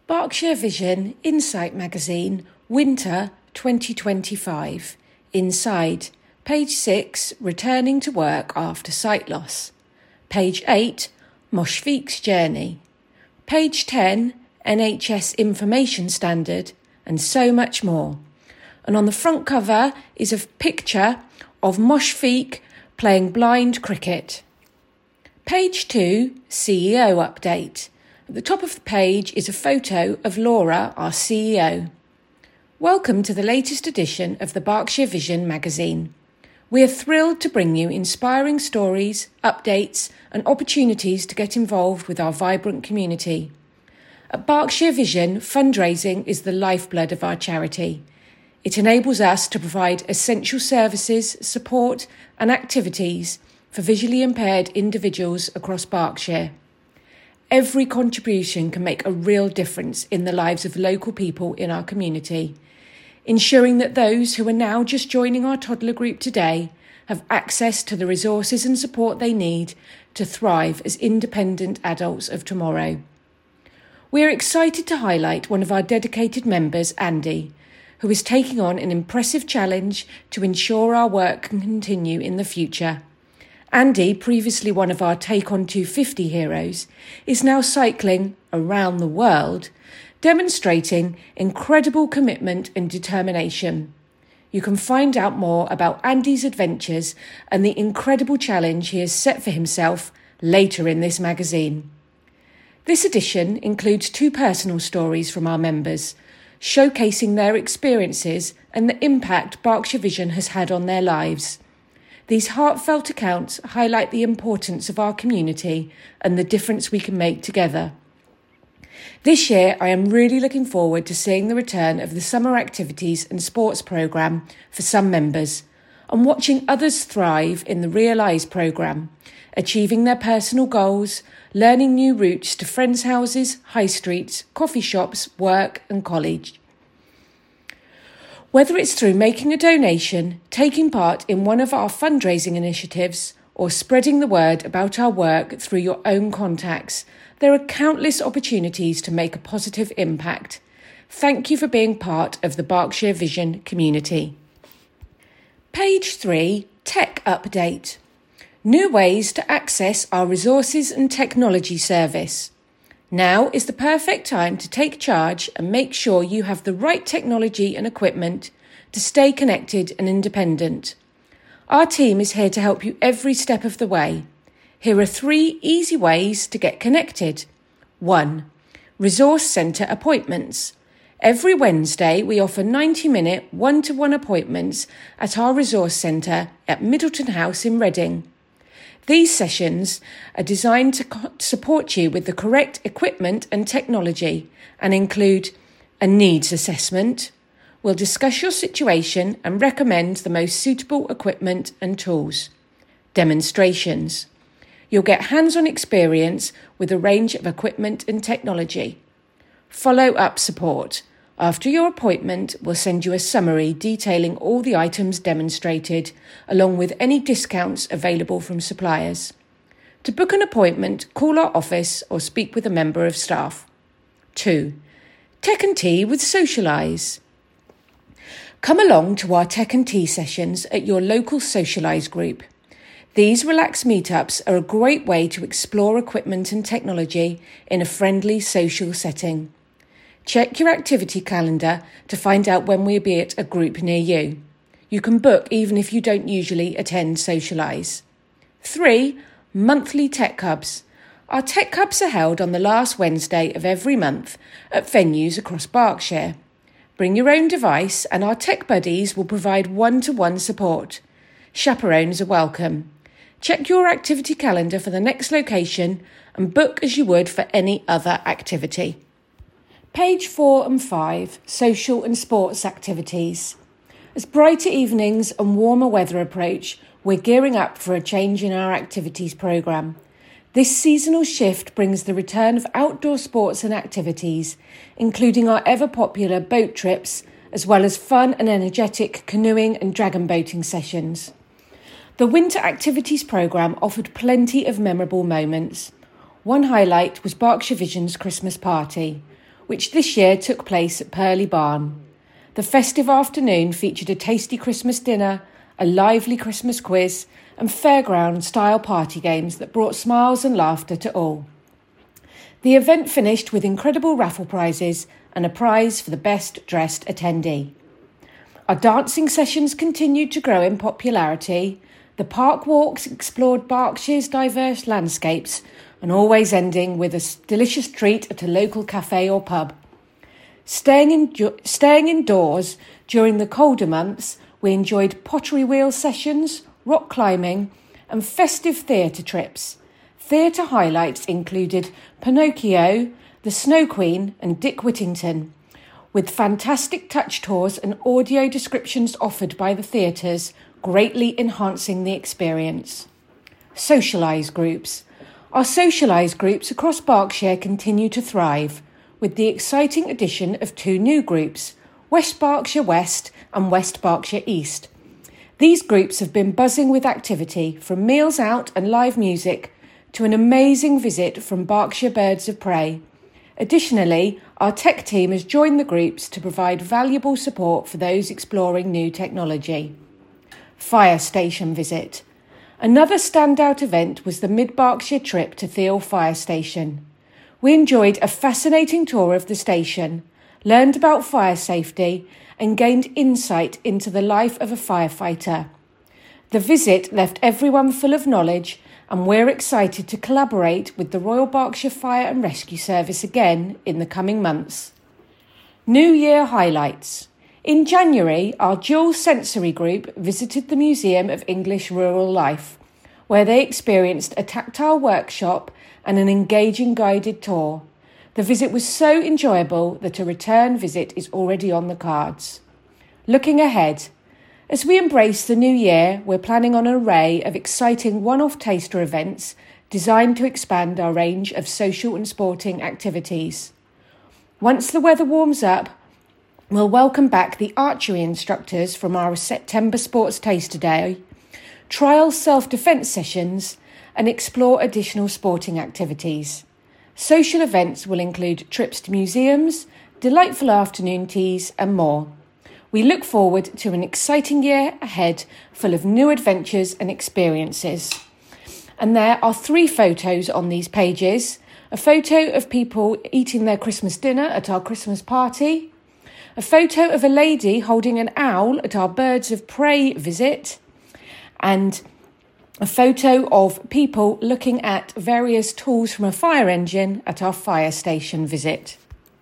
Berkshire Vision Insight Magazine, Winter 2025. Inside. Page 6, Returning to Work After Sight Loss. Page 8, Moshfiq's Journey. Page 10, NHS Information Standard, and so much more. And on the front cover is a picture of Moshfiq playing blind cricket. Page 2, CEO Update. At the top of the page is a photo of Laura, our CEO. Welcome to the latest edition of the Berkshire Vision magazine. We are thrilled to bring you inspiring stories, updates and opportunities to get involved with our vibrant community. At Berkshire Vision, fundraising is the lifeblood of our charity. It enables us to provide essential services, support and activities for visually impaired individuals across Berkshire. Every contribution can make a real difference in the lives of local people in our community, ensuring that those who are now just joining our toddler group today have access to the resources and support they need to thrive as independent adults of tomorrow. We are excited to highlight one of our dedicated members, Andy, who is taking on an impressive challenge to ensure our work can continue in the future. Andy, previously one of our Take On 250 heroes, is now cycling around the world, demonstrating incredible commitment and determination. You can find out more about Andy's adventures and the incredible challenge he has set for himself later in this magazine. This edition includes 2 personal stories from our members, showcasing their experiences and the impact Berkshire Vision has had on their lives. These heartfelt accounts highlight the importance of our community and the difference we can make together. This year, I am really looking forward to seeing the return of the summer activities and sports programme for some members and watching others thrive in the Realise programme, achieving their personal goals, learning new routes to friends' houses, high streets, coffee shops, work and college. Whether it's through making a donation, taking part in one of our fundraising initiatives, or spreading the word about our work through your own contacts, there are countless opportunities to make a positive impact. Thank you for being part of the Berkshire Vision community. Page 3, Tech Update. New ways to access our resources and technology service. Now is the perfect time to take charge and make sure you have the right technology and equipment to stay connected and independent. Our team is here to help you every step of the way. Here are 3 easy ways to get connected. 1. Resource Centre appointments. Every Wednesday, we offer 90-minute one-to-one appointments at our resource centre at Middleton House in Reading. These sessions are designed to support you with the correct equipment and technology and include a needs assessment. We'll discuss your situation and recommend the most suitable equipment and tools. Demonstrations. You'll get hands-on experience with a range of equipment and technology. Follow-up support. After your appointment, we'll send you a summary detailing all the items demonstrated, along with any discounts available from suppliers. To book an appointment, call our office or speak with a member of staff. 2. Tech and Tea with Socialise. Come along to our Tech and Tea sessions at your local Socialise group. These relaxed meetups are a great way to explore equipment and technology in a friendly social setting. Check your activity calendar to find out when we'll be at a group near you. You can book even if you don't usually attend Socialise. 3. Monthly Tech Hubs. Our Tech Hubs are held on the last Wednesday of every month at venues across Berkshire. Bring your own device and our tech buddies will provide one-to-one support. Chaperones are welcome. Check your activity calendar for the next location and book as you would for any other activity. Page 4 and 5, Social and Sports Activities. As brighter evenings and warmer weather approach, we're gearing up for a change in our activities programme. This seasonal shift brings the return of outdoor sports and activities, including our ever-popular boat trips, as well as fun and energetic canoeing and dragon boating sessions. The winter activities programme offered plenty of memorable moments. One highlight was Berkshire Vision's Christmas party. which this year took place at Purley Barn. The festive afternoon featured a tasty Christmas dinner, a lively Christmas quiz, and fairground-style party games that brought smiles and laughter to all. The event finished with incredible raffle prizes and a prize for the best-dressed attendee. Our dancing sessions continued to grow in popularity. The park walks explored Berkshire's diverse landscapes, and always ending with a delicious treat at a local cafe or pub. Staying indoors during the colder months, we enjoyed pottery wheel sessions, rock climbing, and festive theatre trips. Theatre highlights included Pinocchio, The Snow Queen, and Dick Whittington, with fantastic touch tours and audio descriptions offered by the theatres, greatly enhancing the experience. Socialise groups. Our socialise groups across Berkshire continue to thrive, with the exciting addition of 2 new groups, West Berkshire West and West Berkshire East. These groups have been buzzing with activity, from meals out and live music to an amazing visit from Berkshire Birds of Prey. Additionally, our tech team has joined the groups to provide valuable support for those exploring new technology. Fire station visit. Another standout event was the Mid-Berkshire trip to Theale Fire Station. We enjoyed a fascinating tour of the station, learned about fire safety, and gained insight into the life of a firefighter. The visit left everyone full of knowledge, and we're excited to collaborate with the Royal Berkshire Fire and Rescue Service again in the coming months. New Year highlights. In January, our dual sensory group visited the Museum of English Rural Life, where they experienced a tactile workshop and an engaging guided tour. The visit was so enjoyable that a return visit is already on the cards. Looking ahead, as we embrace the new year, we're planning on an array of exciting one-off taster events designed to expand our range of social and sporting activities. Once the weather warms up, we'll welcome back the archery instructors from our September Sports Taster Day, trial self-defence sessions, and explore additional sporting activities. Social events will include trips to museums, delightful afternoon teas, and more. We look forward to an exciting year ahead full of new adventures and experiences. And there are 3 photos on these pages. A photo of people eating their Christmas dinner at our Christmas party, a photo of a lady holding an owl at our Birds of Prey visit, and a photo of people looking at various tools from a fire engine at our fire station visit.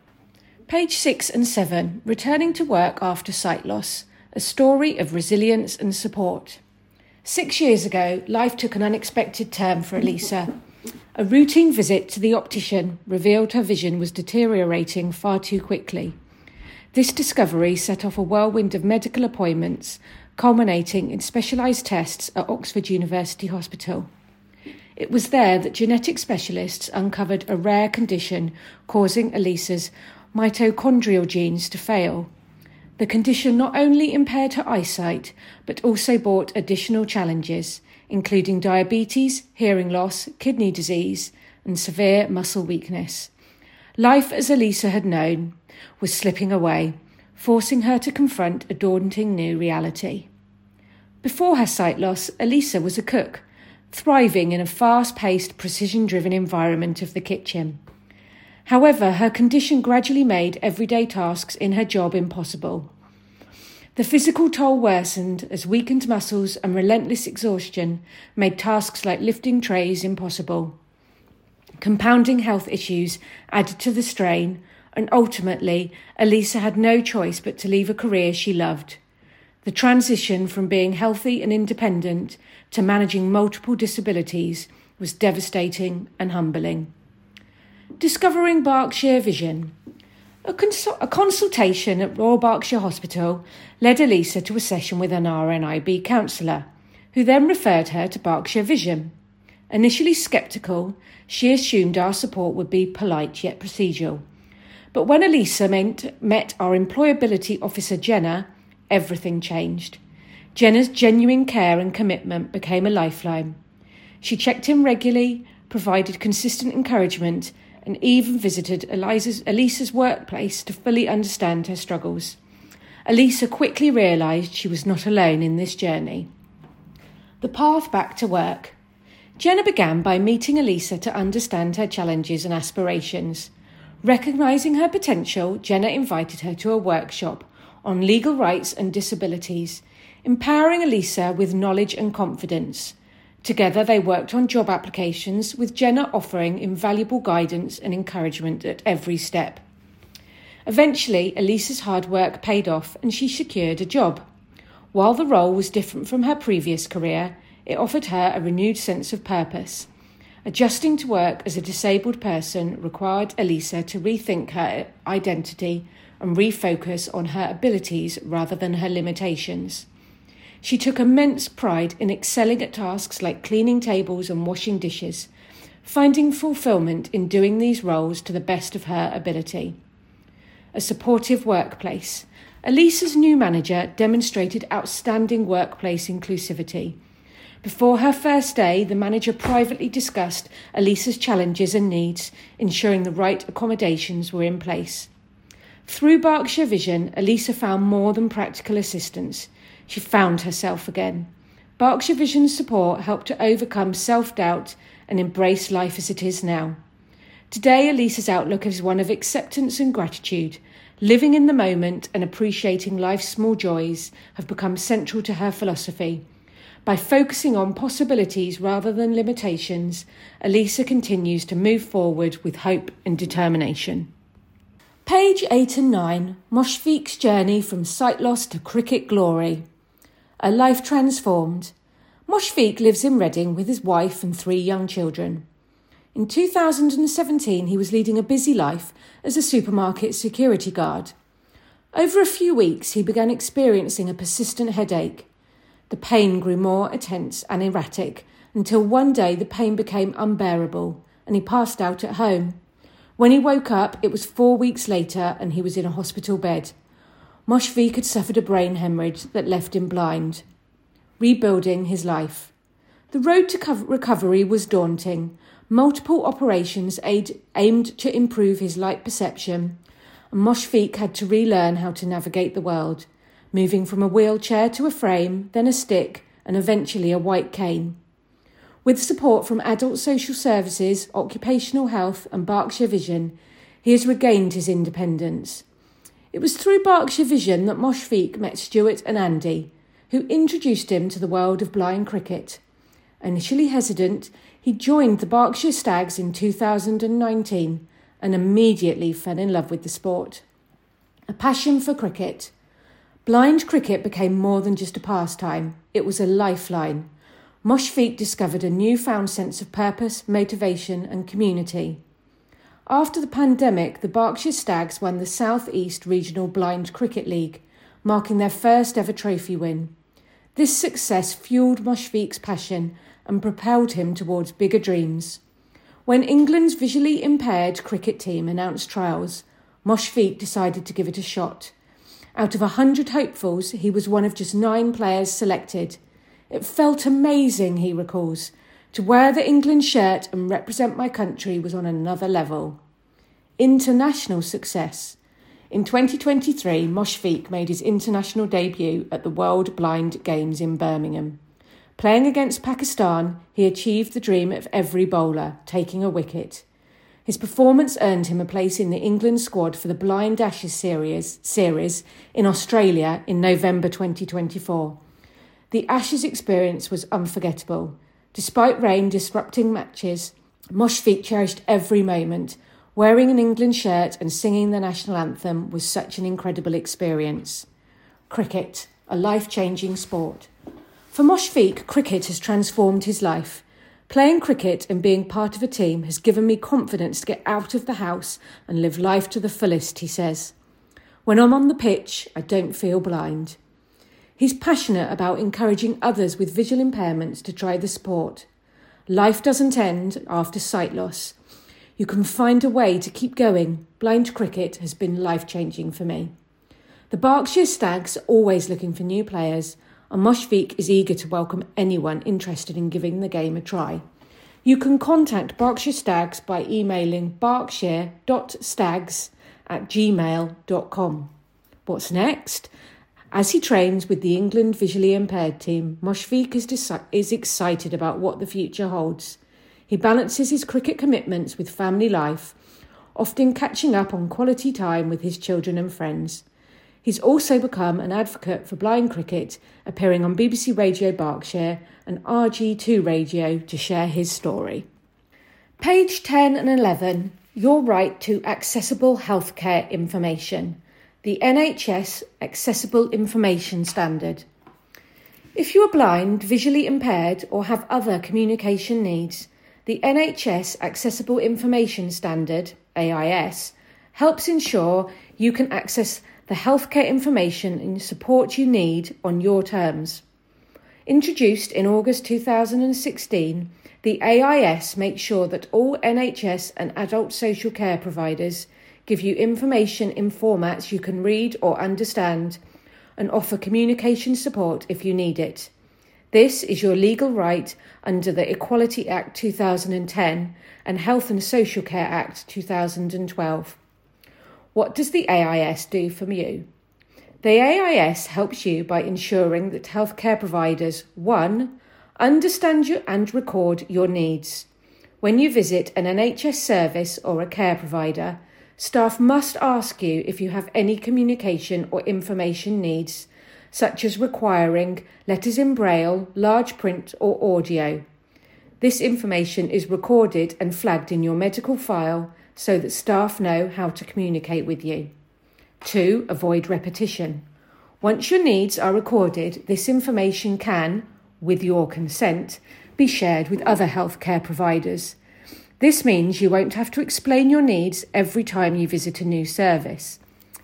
Page 6 and 7, Returning to Work After Sight Loss, a story of resilience and support. 6 years ago, life took an unexpected turn for Elisa. A routine visit to the optician revealed her vision was deteriorating far too quickly. This discovery set off a whirlwind of medical appointments, culminating in specialised tests at Oxford University Hospital. It was there that genetic specialists uncovered a rare condition causing Elisa's mitochondrial genes to fail. The condition not only impaired her eyesight, but also brought additional challenges, including diabetes, hearing loss, kidney disease, and severe muscle weakness. Life as Elisa had known was slipping away, forcing her to confront a daunting new reality. Before her sight loss, Elisa was a cook, thriving in a fast-paced, precision-driven environment of the kitchen. However, her condition gradually made everyday tasks in her job impossible. The physical toll worsened as weakened muscles and relentless exhaustion made tasks like lifting trays impossible. Compounding health issues added to the strain, and ultimately, Elisa had no choice but to leave a career she loved. The transition from being healthy and independent to managing multiple disabilities was devastating and humbling. Discovering Berkshire Vision. A consultation at Royal Berkshire Hospital led Elisa to a session with an RNIB counsellor, who then referred her to Berkshire Vision. Initially sceptical, she assumed our support would be polite yet procedural. But when Elisa met our employability officer Jenna, everything changed. Jenna's genuine care and commitment became a lifeline. She checked in regularly, provided consistent encouragement, and even visited Elisa's workplace to fully understand her struggles. Elisa quickly realised she was not alone in this journey. The path back to work. Jenna began by meeting Elisa to understand her challenges and aspirations. Recognising her potential, Jenna invited her to a workshop on legal rights and disabilities, empowering Elisa with knowledge and confidence. Together they worked on job applications, with Jenna offering invaluable guidance and encouragement at every step. Eventually, Elisa's hard work paid off and she secured a job. While the role was different from her previous career, it offered her a renewed sense of purpose. Adjusting to work as a disabled person required Elisa to rethink her identity and refocus on her abilities rather than her limitations. She took immense pride in excelling at tasks like cleaning tables and washing dishes, finding fulfillment in doing these roles to the best of her ability. A supportive workplace. Elisa's new manager demonstrated outstanding workplace inclusivity. Before her first day, the manager privately discussed Elisa's challenges and needs, ensuring the right accommodations were in place. Through Berkshire Vision, Elisa found more than practical assistance. She found herself again. Berkshire Vision's support helped her overcome self-doubt and embrace life as it is now. Today, Elisa's outlook is one of acceptance and gratitude. Living in the moment and appreciating life's small joys have become central to her philosophy. By focusing on possibilities rather than limitations, Elisa continues to move forward with hope and determination. Page 8 and 9, Moshfik's journey from sight loss to cricket glory. A life transformed. Moshfik lives in Reading with his wife and 3 young children. In 2017, he was leading a busy life as a supermarket security guard. Over a few weeks, he began experiencing a persistent headache. The pain grew more intense and erratic until one day the pain became unbearable and he passed out at home. When he woke up, it was 4 weeks later and he was in a hospital bed. Moshfik had suffered a brain hemorrhage that left him blind. Rebuilding his life. The road to recovery was daunting. Multiple operations aimed to improve his light perception, and Moshfik had to relearn how to navigate the world, moving from a wheelchair to a frame, then a stick, and eventually a white cane. With support from Adult Social Services, Occupational Health and Berkshire Vision, he has regained his independence. It was through Berkshire Vision that Moshfik met Stuart and Andy, who introduced him to the world of blind cricket. Initially hesitant, he joined the Berkshire Stags in 2019 and immediately fell in love with the sport. A passion for cricket. Blind cricket became more than just a pastime, it was a lifeline. Moshfik discovered a newfound sense of purpose, motivation and community. After the pandemic, the Berkshire Stags won the South East Regional Blind Cricket League, marking their first ever trophy win. This success fueled Moshfik's passion and propelled him towards bigger dreams. When England's visually impaired cricket team announced trials, Moshfik decided to give it a shot. Out of 100 hopefuls, he was one of just 9 players selected. It felt amazing, he recalls. To wear the England shirt and represent my country was on another level. International success. In 2023, Moshfik made his international debut at the World Blind Games in Birmingham. Playing against Pakistan, he achieved the dream of every bowler, taking a wicket. His performance earned him a place in the England squad for the Blind Ashes series in Australia in November 2024. The Ashes experience was unforgettable. Despite rain disrupting matches, Moshfik cherished every moment. Wearing an England shirt and singing the national anthem was such an incredible experience. Cricket, a life-changing sport. For Moshfik, cricket has transformed his life. Playing cricket and being part of a team has given me confidence to get out of the house and live life to the fullest, he says. When I'm on the pitch, I don't feel blind. He's passionate about encouraging others with visual impairments to try the sport. Life doesn't end after sight loss. You can find a way to keep going. Blind cricket has been life-changing for me. The Berkshire Stags are always looking for new players, and Moshfik is eager to welcome anyone interested in giving the game a try. You can contact Berkshire Stags by emailing berkshire.stags@gmail.com. What's next? As he trains with the England visually impaired team, Mushfiq is excited about what the future holds. He balances his cricket commitments with family life, often catching up on quality time with his children and friends. He's also become an advocate for blind cricket, appearing on BBC Radio Berkshire and RG2 Radio to share his story. Page 10 and 11, your right to accessible healthcare information. The NHS Accessible Information Standard. If you are blind, visually impaired or have other communication needs, the NHS Accessible Information Standard, AIS, helps ensure you can access the healthcare information and support you need on your terms. Introduced in August 2016, the AIS makes sure that all NHS and adult social care providers give you information in formats you can read or understand and offer communication support if you need it. This is your legal right under the Equality Act 2010 and Health and Social Care Act 2012. What does the AIS do for you? The AIS helps you by ensuring that healthcare providers, 1, understand you and record your needs. When you visit an NHS service or a care provider, staff must ask you if you have any communication or information needs, such as requiring letters in braille, large print or audio. This information is recorded and flagged in your medical file so that staff know how to communicate with you. 2. Avoid repetition. Once your needs are recorded, this information can, with your consent, be shared with other healthcare providers. This means you won't have to explain your needs every time you visit a new service.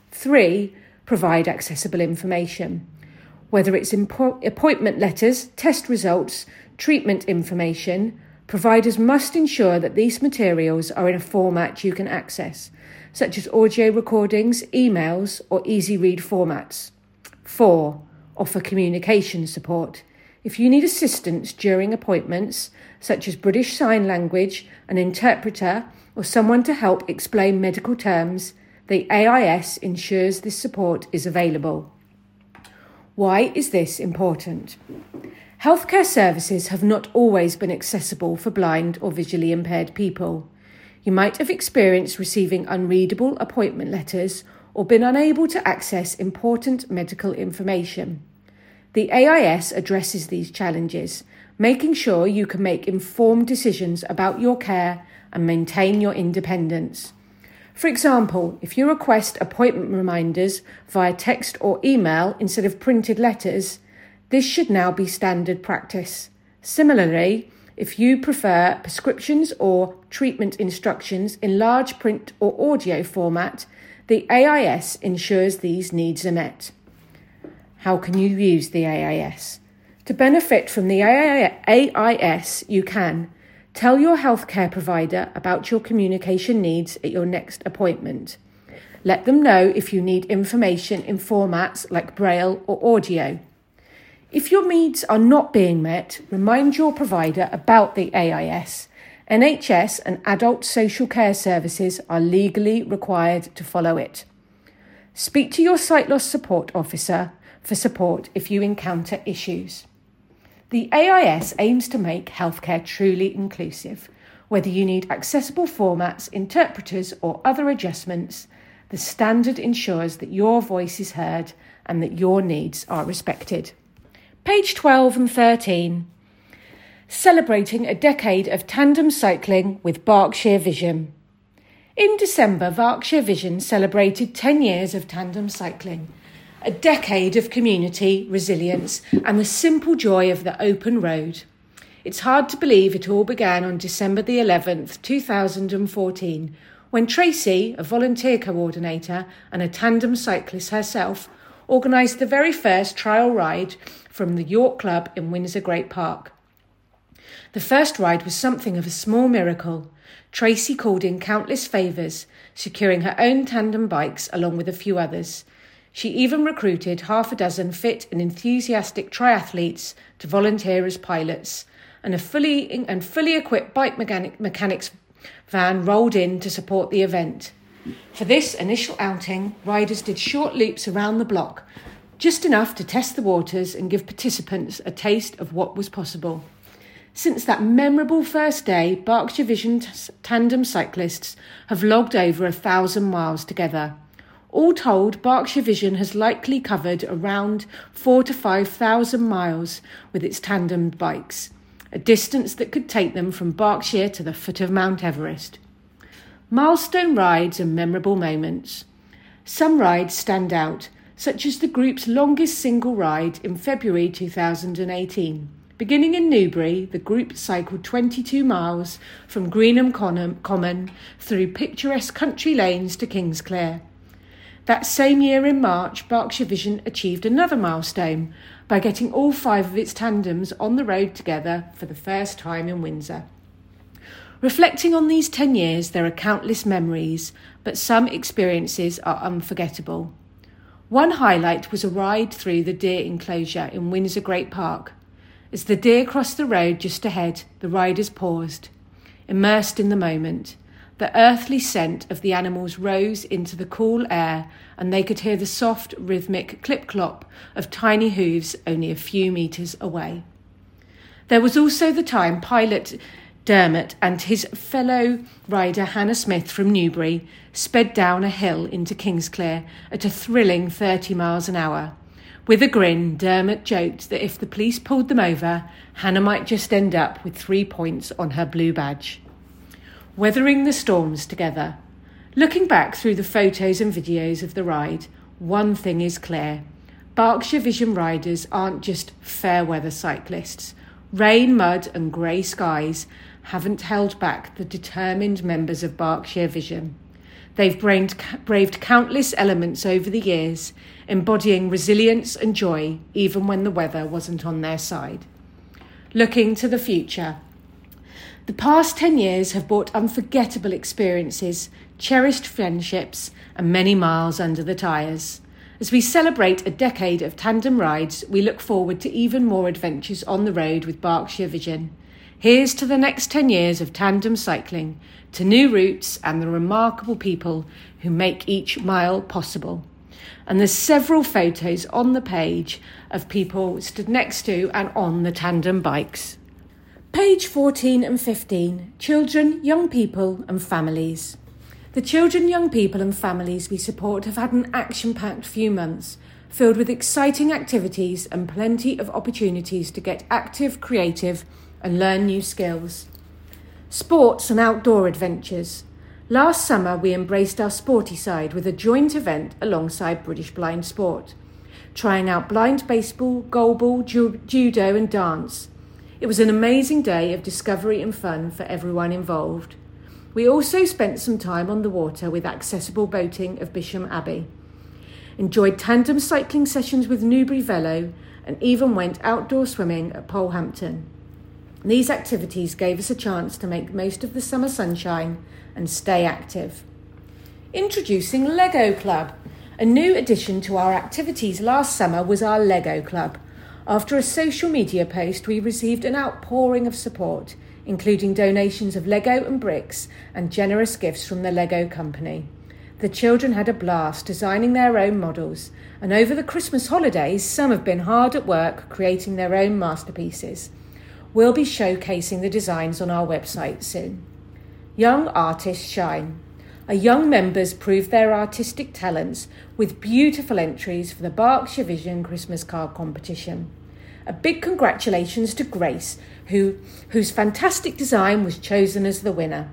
3. Provide accessible information. Whether it's appointment letters, test results, treatment information, providers must ensure that these materials are in a format you can access, such as audio recordings, emails, or easy-read formats. 4. Offer communication support. If you need assistance during appointments, such as British Sign Language, an interpreter, or someone to help explain medical terms, the AIS ensures this support is available. Why is this important? Healthcare services have not always been accessible for blind or visually impaired people. You might have experienced receiving unreadable appointment letters or been unable to access important medical information. The AIS addresses these challenges, making sure you can make informed decisions about your care and maintain your independence. For example, if you request appointment reminders via text or email instead of printed letters, this should now be standard practice. Similarly, if you prefer prescriptions or treatment instructions in large print or audio format, the AIS ensures these needs are met. How can you use the AIS? To benefit from the AIS, you can tell your healthcare provider about your communication needs at your next appointment. Let them know if you need information in formats like Braille or audio. If your needs are not being met, remind your provider about the AIS. NHS and adult social care services are legally required to follow it. Speak to your sight loss support officer for support if you encounter issues. The AIS aims to make healthcare truly inclusive. Whether you need accessible formats, interpreters or other adjustments, the standard ensures that your voice is heard and that your needs are respected. Page 12 and 13. Celebrating a decade of tandem cycling with Berkshire Vision. In December, Berkshire Vision celebrated 10 years of tandem cycling, a decade of community, resilience and the simple joy of the open road. It's hard to believe it all began on December the 11th, 2014, when Tracy, a volunteer coordinator and a tandem cyclist herself, organised the very first trial ride from the York Club in Windsor Great Park. The first ride was something of a small miracle. Tracy called in countless favours, securing her own tandem bikes along with a few others. She even recruited half a dozen fit and enthusiastic triathletes to volunteer as pilots, and a fully equipped bike mechanics van rolled in to support the event. For this initial outing, riders did short loops around the block, just enough to test the waters and give participants a taste of what was possible. Since that memorable first day, Berkshire Vision tandem cyclists have logged over 1,000 miles together. All told, Berkshire Vision has likely covered around 4,000 to 5,000 miles with its tandem bikes, a distance that could take them from Berkshire to the foot of Mount Everest. Milestone rides and memorable moments. Some rides stand out, such as the group's longest single ride in February 2018. Beginning in Newbury, the group cycled 22 miles from Greenham Common through picturesque country lanes to Kingsclere. That same year in March, Berkshire Vision achieved another milestone by getting all 5 of its tandems on the road together for the first time in Windsor. Reflecting on these 10 years, there are countless memories, but some experiences are unforgettable. One highlight was a ride through the deer enclosure in Windsor Great Park. As the deer crossed the road just ahead, the riders paused, immersed in the moment. The earthly scent of the animals rose into the cool air, and they could hear the soft, rhythmic clip-clop of tiny hooves only a few metres away. There was also the time pilot Dermot and his fellow rider Hannah Smith from Newbury sped down a hill into Kingsclere at a thrilling 30 miles an hour. With a grin, Dermot joked that if the police pulled them over, Hannah might just end up with 3 points on her blue badge. Weathering the storms together. Looking back through the photos and videos of the ride, one thing is clear. Berkshire Vision riders aren't just fair weather cyclists. Rain, mud and grey skies haven't held back the determined members of Berkshire Vision. They've braved countless elements over the years, embodying resilience and joy even when the weather wasn't on their side. Looking to the future. The past 10 years have brought unforgettable experiences, cherished friendships and many miles under the tyres. As we celebrate a decade of tandem rides, we look forward to even more adventures on the road with Berkshire Vision. Here's to the next 10 years of tandem cycling, to new routes and the remarkable people who make each mile possible. And there's several photos on the page of people stood next to and on the tandem bikes. Page 14 and 15, Children, Young People and Families. The children, young people and families we support have had an action-packed few months, filled with exciting activities and plenty of opportunities to get active, creative and learn new skills. Sports and outdoor adventures. Last summer we embraced our sporty side with a joint event alongside British Blind Sport, trying out blind baseball, goalball, judo and dance. It was an amazing day of discovery and fun for everyone involved. We also spent some time on the water with accessible boating of Bisham Abbey, enjoyed tandem cycling sessions with Newbury Velo and even went outdoor swimming at Polehampton. These activities gave us a chance to make most of the summer sunshine and stay active. Introducing Lego Club. A new addition to our activities last summer was our Lego Club. After a social media post, we received an outpouring of support, including donations of Lego and bricks and generous gifts from the Lego company. The children had a blast designing their own models, and over the Christmas holidays, some have been hard at work creating their own masterpieces. We'll be showcasing the designs on our website soon. Young Artists Shine. Our young members proved their artistic talents with beautiful entries for the Berkshire Vision Christmas card competition. A big congratulations to Grace, whose fantastic design was chosen as the winner.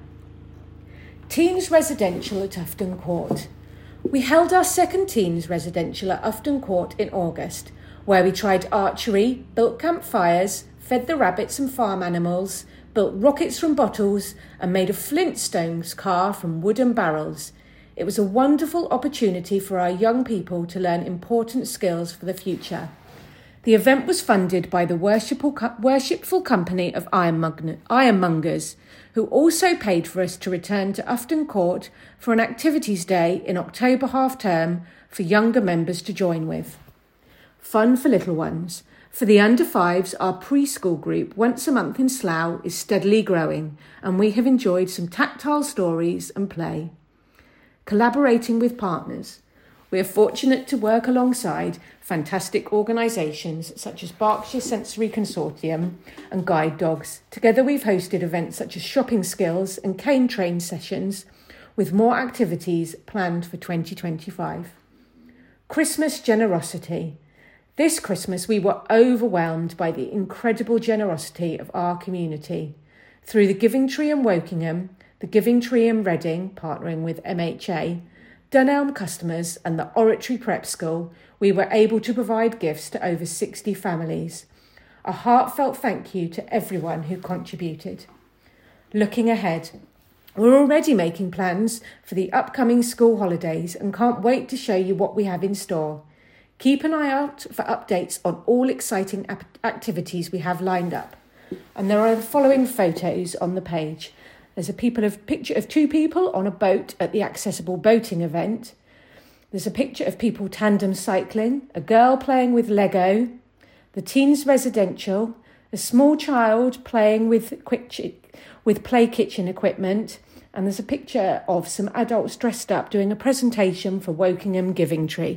Teens Residential at Ufton Court. We held our second Teens Residential at Ufton Court in August, where we tried archery, built campfires, fed the rabbits and farm animals, built rockets from bottles and made a Flintstones car from wooden barrels. It was a wonderful opportunity for our young people to learn important skills for the future. The event was funded by the worshipful company of Ironmongers, who also paid for us to return to Ufton Court for an activities day in October half-term for younger members to join with. Fun for little ones. For the under fives, our preschool group once a month in Slough is steadily growing, and we have enjoyed some tactile stories and play. Collaborating with partners. We are fortunate to work alongside fantastic organisations such as Berkshire Sensory Consortium and Guide Dogs. Together we've hosted events such as shopping skills and cane train sessions, with more activities planned for 2025. Christmas generosity. This Christmas we were overwhelmed by the incredible generosity of our community. Through the Giving Tree in Wokingham, the Giving Tree in Reading, partnering with MHA, Dunelm customers and the Oratory Prep School, we were able to provide gifts to over 60 families. A heartfelt thank you to everyone who contributed. Looking ahead, we're already making plans for the upcoming school holidays and can't wait to show you what we have in store. Keep an eye out for updates on all exciting activities we have lined up. And there are the following photos on the page. There's a picture of two people on a boat at the Accessible Boating event. There's a picture of people tandem cycling, a girl playing with Lego, the teens residential, a small child playing with play kitchen equipment, and there's a picture of some adults dressed up doing a presentation for Wokingham Giving Tree.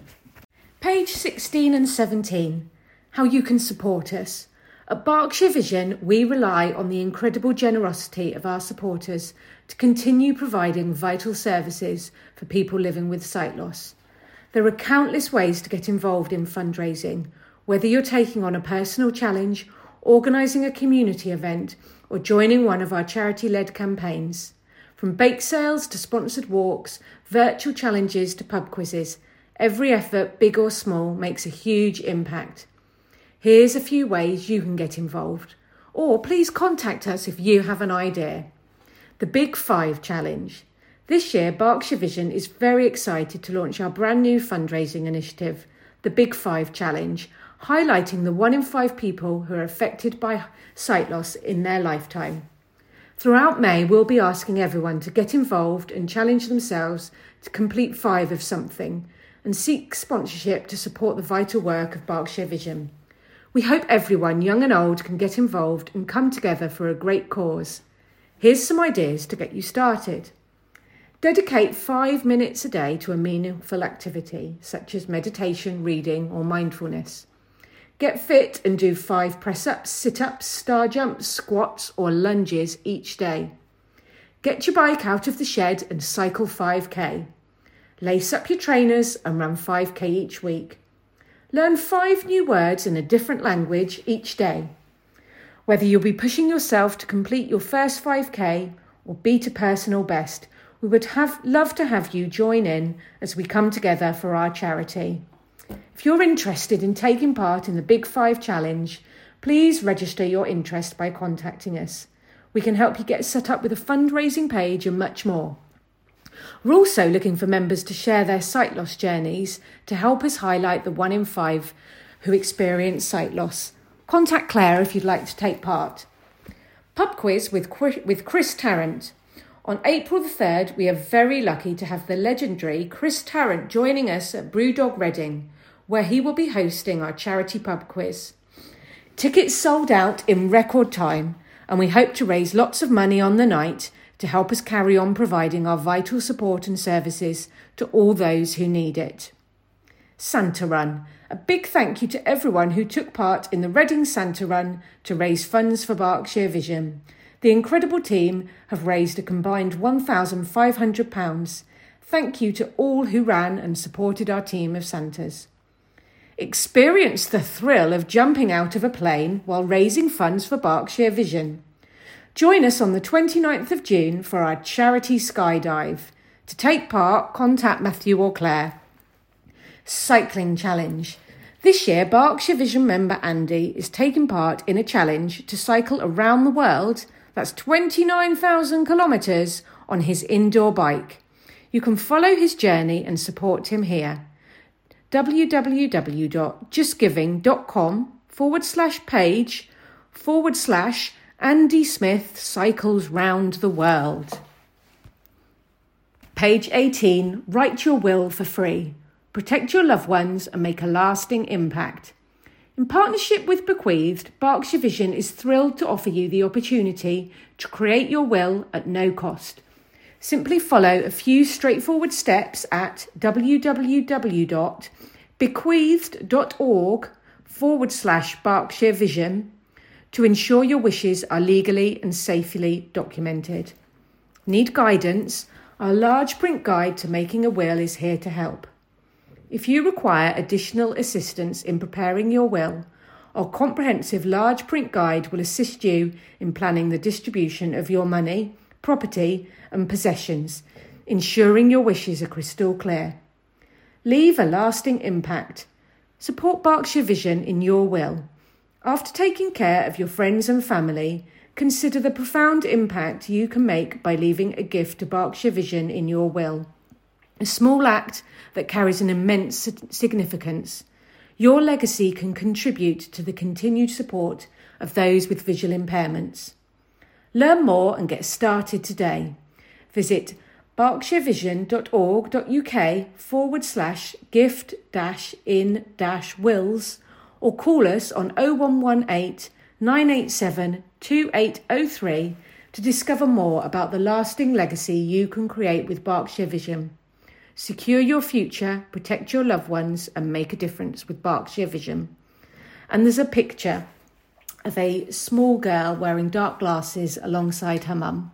Page 16 and 17, how you can support us. At Berkshire Vision, we rely on the incredible generosity of our supporters to continue providing vital services for people living with sight loss. There are countless ways to get involved in fundraising, whether you're taking on a personal challenge, organising a community event, or joining one of our charity-led campaigns. From bake sales to sponsored walks, virtual challenges to pub quizzes, every effort, big or small, makes a huge impact. Here's a few ways you can get involved. Or please contact us if you have an idea. The Big 5 Challenge. This year, Berkshire Vision is very excited to launch our brand new fundraising initiative, the Big 5 Challenge, highlighting the 1 in 5 people who are affected by sight loss in their lifetime. Throughout May, we'll be asking everyone to get involved and challenge themselves to complete 5 of something and seek sponsorship to support the vital work of Berkshire Vision. We hope everyone, young and old, can get involved and come together for a great cause. Here's some ideas to get you started. Dedicate 5 minutes a day to a meaningful activity, such as meditation, reading, or mindfulness. Get fit and do 5 press-ups, sit-ups, star jumps, squats, or lunges each day. Get your bike out of the shed and cycle 5k. Lace up your trainers and run 5k each week. Learn 5 new words in a different language each day. Whether you'll be pushing yourself to complete your first 5k or beat a personal best, we would love to have you join in as we come together for our charity. If you're interested in taking part in the Big 5 Challenge, please register your interest by contacting us. We can help you get set up with a fundraising page and much more. We're also looking for members to share their sight loss journeys to help us highlight the 1 in 5 who experience sight loss. Contact Claire if you'd like to take part. Pub quiz with Chris Tarrant. On April the 3rd, we are very lucky to have the legendary Chris Tarrant joining us at Brewdog Reading, where he will be hosting our charity pub quiz. Tickets sold out in record time, and we hope to raise lots of money on the night to help us carry on providing our vital support and services to all those who need it. Santa Run. A big thank you to everyone who took part in the Reading Santa Run to raise funds for Berkshire Vision. The incredible team have raised a combined £1,500. Thank you to all who ran and supported our team of Santas. Experience the thrill of jumping out of a plane while raising funds for Berkshire Vision. Join us on the 29th of June for our charity skydive. To take part, contact Matthew or Claire. Cycling Challenge. This year, Berkshire Vision member Andy is taking part in a challenge to cycle around the world, that's 29,000 kilometres, on his indoor bike. You can follow his journey and support him here. www.justgiving.com/page/Andy Smith cycles round the world. Page 18. Write your will for free. Protect your loved ones and make a lasting impact. In partnership with Bequeathed, Berkshire Vision is thrilled to offer you the opportunity to create your will at no cost. Simply follow a few straightforward steps at www.bequeathed.org/Berkshire Vision to ensure your wishes are legally and safely documented. Need guidance? Our large print guide to making a will is here to help. If you require additional assistance in preparing your will, our comprehensive large print guide will assist you in planning the distribution of your money, property and possessions, ensuring your wishes are crystal clear. Leave a lasting impact. Support Berkshire Vision in your will. After taking care of your friends and family, consider the profound impact you can make by leaving a gift to Berkshire Vision in your will. A small act that carries an immense significance. Your legacy can contribute to the continued support of those with visual impairments. Learn more and get started today. Visit berkshirevision.org.uk/gift-in-wills or call us on 0118 987 2803 to discover more about the lasting legacy you can create with Berkshire Vision. Secure your future, protect your loved ones and make a difference with Berkshire Vision. And there's a picture of a small girl wearing dark glasses alongside her mum.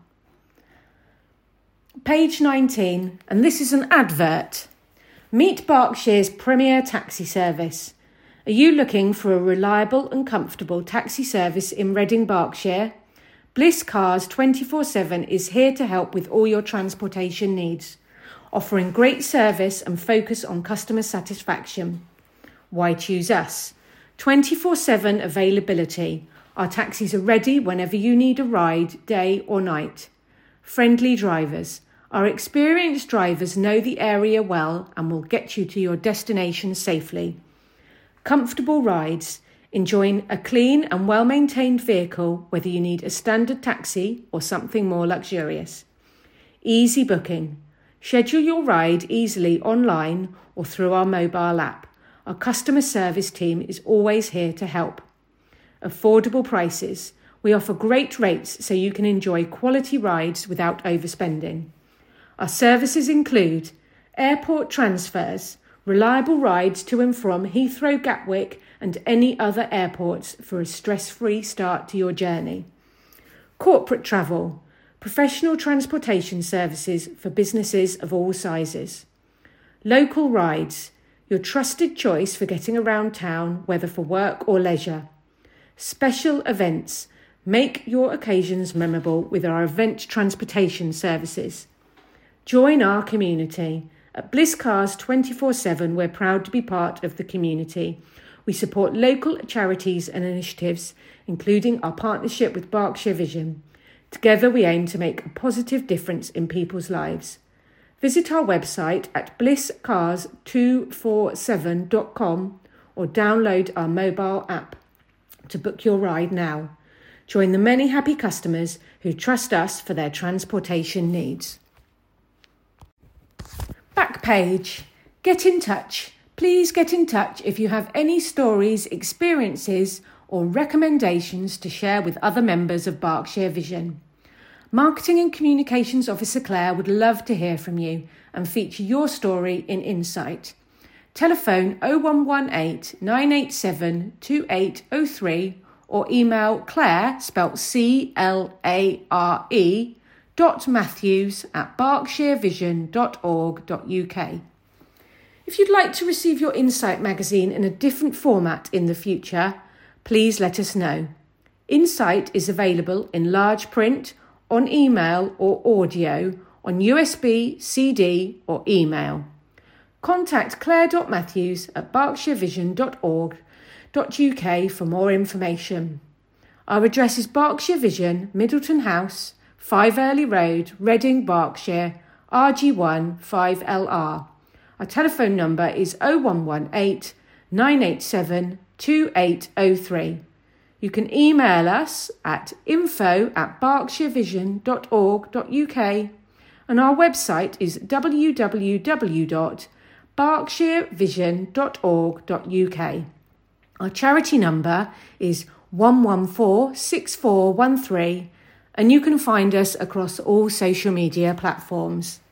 Page 19, and this is an advert. Meet Berkshire's premier taxi service. Are you looking for a reliable and comfortable taxi service in Reading, Berkshire? Bliss Cars 24/7 is here to help with all your transportation needs, offering great service and focus on customer satisfaction. Why choose us? 24/7 availability. Our taxis are ready whenever you need a ride, day or night. Friendly drivers. Our experienced drivers know the area well and will get you to your destination safely. Comfortable rides. Enjoying a clean and well-maintained vehicle, whether you need a standard taxi or something more luxurious. Easy booking. Schedule your ride easily online or through our mobile app. Our customer service team is always here to help. Affordable prices. We offer great rates so you can enjoy quality rides without overspending. Our services include airport transfers, reliable rides to and from Heathrow, Gatwick and any other airports for a stress-free start to your journey. Corporate travel. Professional transportation services for businesses of all sizes. Local rides, your trusted choice for getting around town, whether for work or leisure. Special events, make your occasions memorable with our event transportation services. Join our community. At Bliss Cars 24/7, we're proud to be part of the community. We support local charities and initiatives, including our partnership with Berkshire Vision. Together we aim to make a positive difference in people's lives. Visit our website at blisscars247.com or download our mobile app to book your ride now. Join the many happy customers who trust us for their transportation needs. Back page. Get in touch. Please get in touch if you have any stories, experiences or recommendations to share with other members of Berkshire Vision. Marketing and Communications Officer Claire would love to hear from you and feature your story in Insight. Telephone 0118 987 2803 or email Claire, spelt CLARE, .matthews@berkshirevision.org.uk. If you'd like to receive your Insight magazine in a different format in the future, please let us know. Insight is available in large print, on email or audio, on USB, CD or email. Contact claire.matthews@berkshirevision.org.uk for more information. Our address is Berkshire Vision, Middleton House, 5 Early Road, Reading, Berkshire, RG1 5LR. Our telephone number is 0118 987 2803. You can email us at info@berkshirevision.org.uk and our website is www.berkshirevision.org.uk. Our charity number is 1146413, and you can find us across all social media platforms.